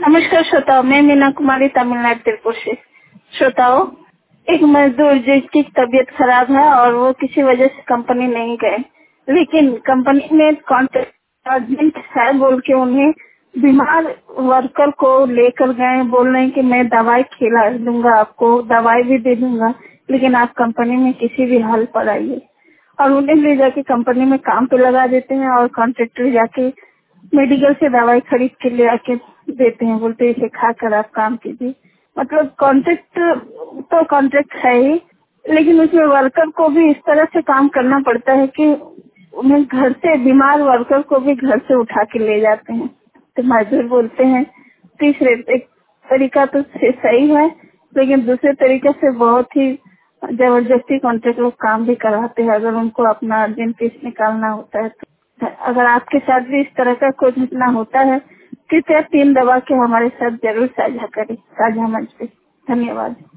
नमस्कार श्रोताओं, मैं मीना कुमारी तमिलनाडु तिरुपुर से। श्रोताओं, एक मजदूर जिसकी तबीयत खराब है और वो किसी वजह से कंपनी नहीं गए, लेकिन कंपनी में कॉन्ट्रैक्ट अर्जेंट है बोल के उन्हें बीमार वर्कर को लेकर गए। बोल रहे हैं कि मैं दवाई खिला दूंगा, आपको दवाई भी दे दूंगा, लेकिन आप कंपनी में किसी भी हाल पर आइए। और उन्हें ले जाके कंपनी में काम पे लगा देते हैं और कॉन्ट्रैक्टर जाके मेडिकल से दवाई खरीद के ले आके देते हैं, बोलते हैं इसे खाकर आप काम कीजिए। मतलब कॉन्ट्रैक्ट तो कॉन्ट्रैक्ट है ही, लेकिन उसमें वर्कर को भी इस तरह से काम करना पड़ता है कि उन्हें घर से बीमार वर्कर को भी घर से उठा के ले जाते हैं। तो मजदूर बोलते हैं तीसरे एक तरीका तो सही है, लेकिन दूसरे तरीके से बहुत ही जबरदस्ती कॉन्ट्रैक्ट लोग काम भी कराते हैं अगर उनको अपना अर्जेंट पीस निकालना होता है तो। अगर आपके साथ भी इस तरह का कोई घटना होता है, कृपया 3 दबा के हमारे साथ जरूर साझा करें साझा मंच पे। धन्यवाद।